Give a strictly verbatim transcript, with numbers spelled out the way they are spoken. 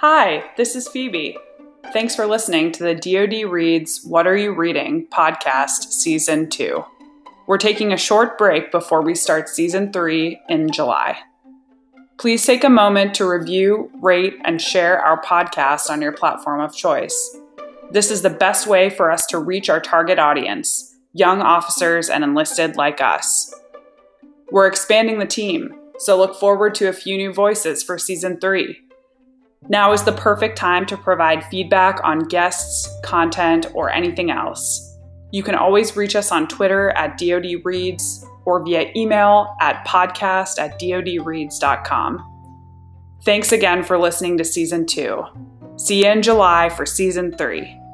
Hi, this is Phoebe. Thanks for listening to the D O D Reads What Are You Reading podcast Season two. We're taking a short break before we start Season three in July. Please take a moment to review, rate, and share our podcast on your platform of choice. This is the best way for us to reach our target audience, young officers and enlisted like us. We're expanding the team, so look forward to a few new voices for Season three. Now is the perfect time to provide feedback on guests, content, or anything else. You can always reach us on Twitter at D O D Reads or via email at podcast at dodreads dot com. Thanks again for listening to Season two. See you in July for Season three.